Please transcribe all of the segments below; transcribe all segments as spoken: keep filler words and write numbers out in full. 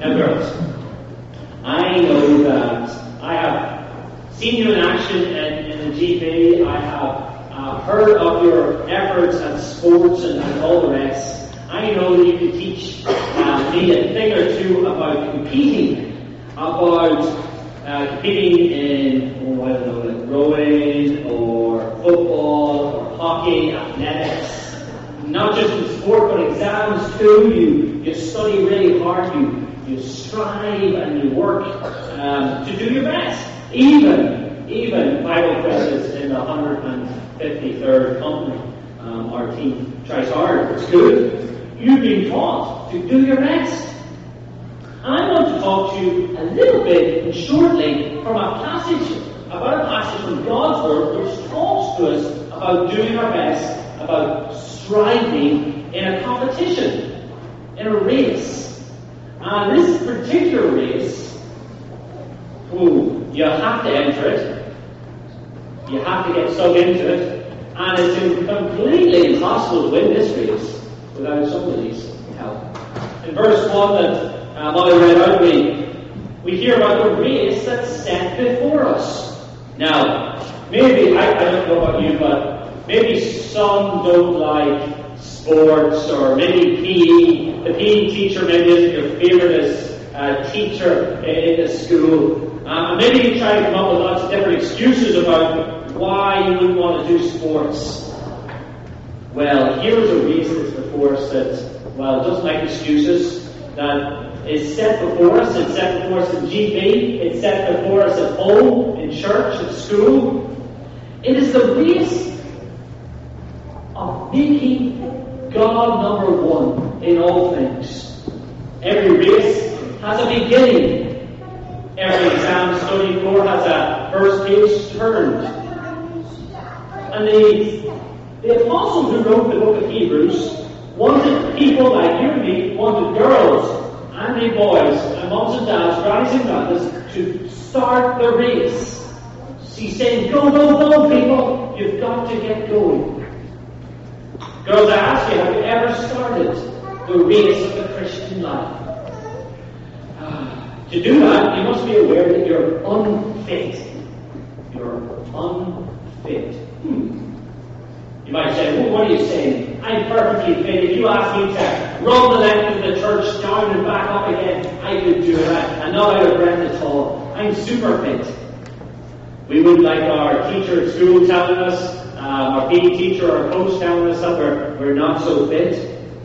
Now, girls, I know that I have seen you in action in, in the G B. I have uh, heard of your efforts at sports and, and all the rest. I know that you can teach uh, me a thing or two about competing, about uh, competing in, oh, I don't know, like rowing or football or hockey, athletics. Not just in sport, but exams too. You you study really hard. You you strive and you work um, to do your best. Even even Bible quizzes in the one hundred fifty-third company. Um, our team tries hard. It's good. You've been taught to do your best. And I want to talk to you a little bit and shortly from a passage about a passage from God's Word which talks to us about doing our best, about striving in a competition, in a race. And this particular race, ooh, you have to enter it, you have to get stuck into it, and it's completely impossible to win this race without somebody's help. In verse one that uh, Molly read out, we, we hear about the race that's set before us. Now, maybe, I, I don't know about you, but maybe some don't like sports, or maybe P E. The P E teacher maybe isn't your favourite uh, teacher in the school. Um, maybe you try to come up with lots of different excuses about why you wouldn't want to do sports. Well, here's a race that's before us that, well, doesn't like excuses, that is set before us. It's set before us in G B. It's set before us at home, in church, at school. It is the race of making God number one in all things. Every race has a beginning. Every exam studied for has a first page turned. And the, the apostle who wrote the book of Hebrews wanted people like you and me, wanted girls and the boys and moms and dads, grannies and grandpas to start the race. He's saying, go, go, go, people. You've got to get going. Girls, I ask you, have you ever started the race of the Christian life? Uh, to do that, you must be aware that you're unfit. You're unfit. Hmm. You might say, well, what are you saying? I'm perfectly fit. If you ask me to run the length of the church down and back up again, I could do it. I'm not out of breath at all. I'm super fit. We would like our teacher at school telling us, Um, our P E teacher or our coach telling us that we're, we're not so fit.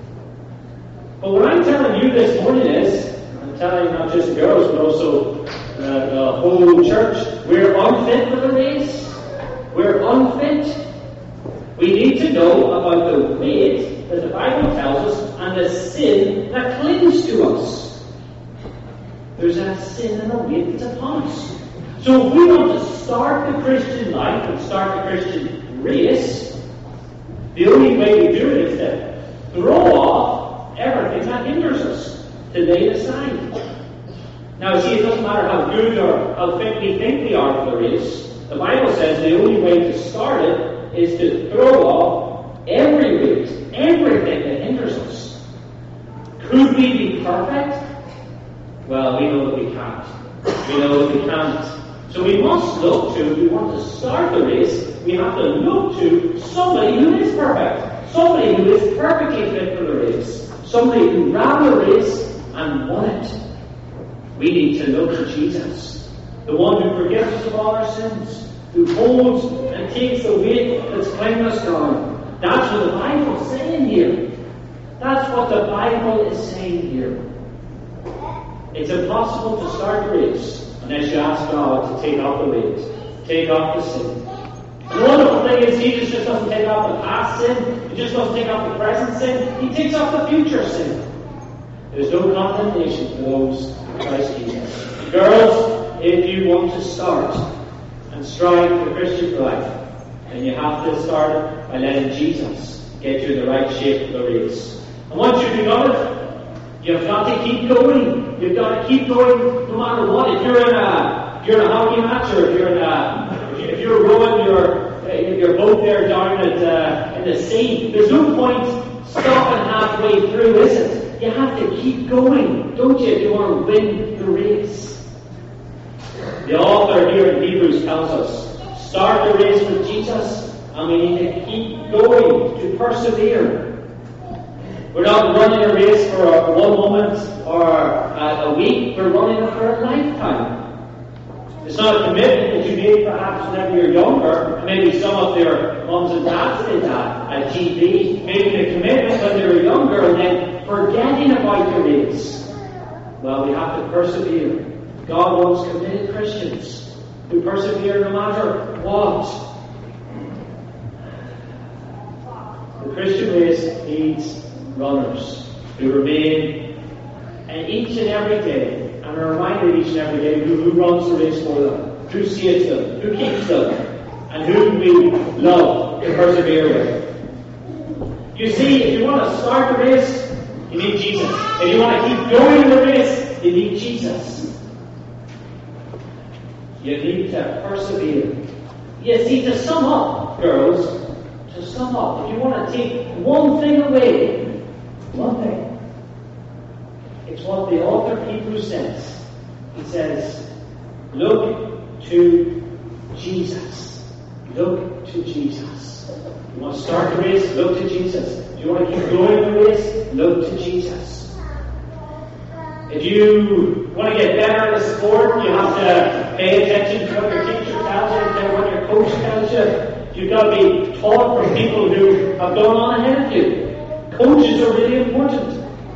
But what I'm telling you this morning is, I'm telling not just the girls, but also uh, the whole church, we're unfit for the race. We're unfit. We need to know about the weight that the Bible tells us and the sin that clings to us. There's that sin and a weight that's upon us. So if we want to start the Christian life and start the Christian race, the only way we do it is to throw off everything that hinders us, to lay it aside. Now, see, it doesn't matter how good or how fit we think we are for the race. The Bible says the only way to start it is to throw off every weight, everything that hinders us. Could we be perfect? Well, we know that we can't. We know that we can't. So we must look to, if we want to start the race, we have to look to somebody who is perfect. Somebody who is perfectly fit for the race. Somebody who ran the race and won it. We need to look to Jesus. The one who forgives us of all our sins. Who holds and takes the weight that's clinging us down. That's what the Bible is saying here. That's what the Bible is saying here. It's impossible to start the race unless you ask God to take off the weight, take off the sin. And the wonderful thing is, Jesus just doesn't take off the past sin, He just doesn't take off the present sin, He takes off the future sin. There's no condemnation for those in Christ Jesus. Girls, if you want to start and strive for the Christian life, then you have to start by letting Jesus get you in the right shape for the race. And once you've begun it, you've got to keep going. You've got to keep going no matter what. If you're in a, if you're in a hockey match, or if you're in a, if you're rowing your, your boat there down at, uh, in the sea, there's no point stopping halfway through, is it? You have to keep going, don't you? If you want to win the race. The author here in Hebrews tells us, start the race with Jesus, and we need to keep going, to persevere. We're not running a race for a, one moment or a, a week, we're running it for a lifetime. It's not a commitment that you made perhaps whenever you're younger, and maybe some of your mums and dads did that at G B, making a commitment when they were younger and then forgetting about the race. Well, we have to persevere. God wants committed Christians who persevere no matter what. The Christian race needs runners who remain and each and every day, and are reminded each and every day who, who runs the race for them, who saves them, who keeps them, and whom we love to persevere with. You see, if you want to start the race, you need Jesus. If you want to keep going in the race, you need Jesus. You need to persevere. You see, to sum up, girls, to sum up, if you want to take one thing away, one thing, it's what the author of Hebrews says. He says, look to Jesus. Look to Jesus. You want to start the race? Look to Jesus. If you want to keep going in the race? Look to Jesus. If you want to get better at a sport, you have to pay attention to what your teacher tells you, to what your coach tells you. You've got to be taught from people who have gone on ahead of you. Coaches are really important.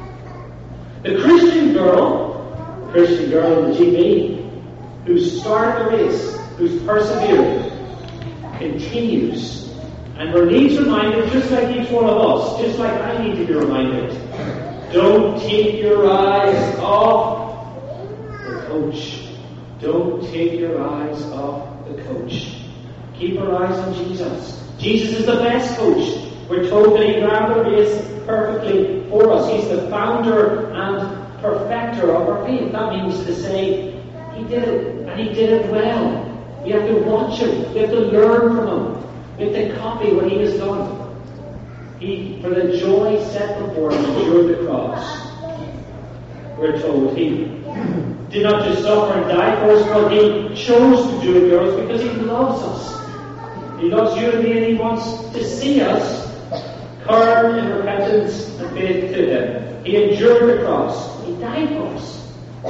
The Christian girl, Christian girl in the G B, who started the race, who's persevered, continues. And we're needs reminded, just like each one of us, just like I need to be reminded. Don't take your eyes off the coach. Don't take your eyes off the coach. Keep our eyes on Jesus. Jesus is the best coach. We're told that he ran the race perfectly for us. He's the founder and perfecter of our faith. That means to say, he did it, and he did it well. You have to watch him. You have to learn from him. You have to copy what he has done. He, for the joy set before him, endured the cross. We're told he did not just suffer and die for us, but he chose to do it, girls, because he loves us. He loves you and me, and he wants to see us turn in repentance and faith to him. He endured the cross. He died for us.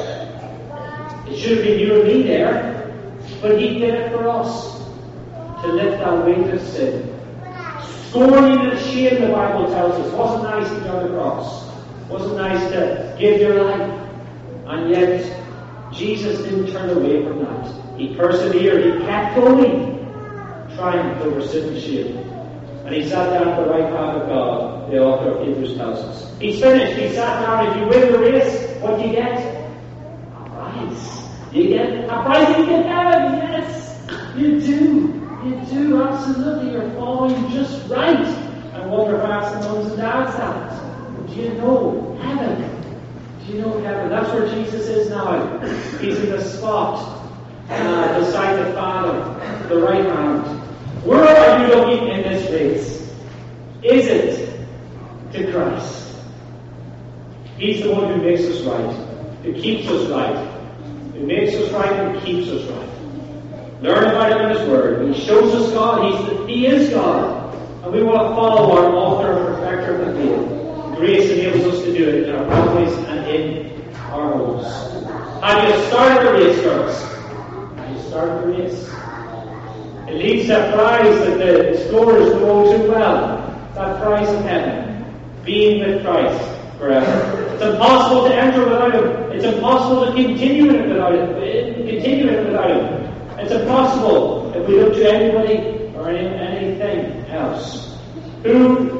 It should have been you and me there, but he did it for us to lift that weight of sin. Scorning and shame, the Bible tells us. Wasn't nice to go on the cross. Wasn't nice to give your life. And yet, Jesus didn't turn away from that. He persevered. He kept going. Triumphed over sin and shame. And he sat down at the right hand of God, the author of Hebrews tells us. He's finished. He sat down. If you win the race, what do you get? A prize. You get a prize. You get heaven. Yes, you do. You do, absolutely. You're following just right. And wonder if I ask the mums and dads that. Do you know heaven? Do you know heaven? That's where Jesus is now. He's in the spot uh, beside the Father, the right hand. Where are you looking in this race? Is it to Christ? He's the one who makes us right, who keeps us right, who makes us right and keeps us right. Learn about him in his word. He shows us God. He's the, he is God. And we want to follow our author and perfecter of the faith. Grace enables us to do it in our families and in our homes. Have you started the race, girls? Have you started the race? It leads to a prize that the explorers know too well. That prize of heaven. Being with Christ forever. It's impossible to enter without him. It's impossible to continue in it without him. Continue in it without him. It's impossible if we look to anybody or any, anything else. Who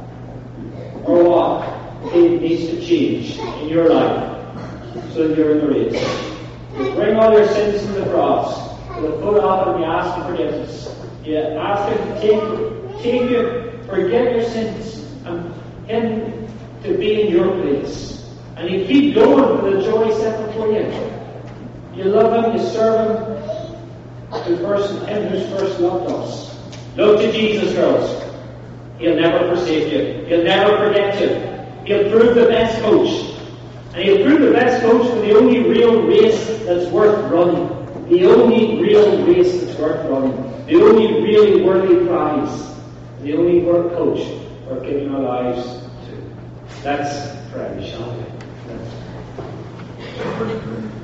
or what needs to change in your life so that you're in the race? You bring all your sins to the cross. With a foot off and you ask for forgiveness. You ask him to take, take you, forgive your sins, and him to be in your place. And you keep going for the joy set before you. You love him, you serve him. The person, him who's first loved us. Look to Jesus, girls. He'll never forsake you. He'll never forget you. He'll prove the best coach. And he'll prove the best coach for the only real race that's worth running. The only real race that's worth running. The only really worthy prize. The only worth coach worth giving our lives to. Let's pray, shall we? Let's pray.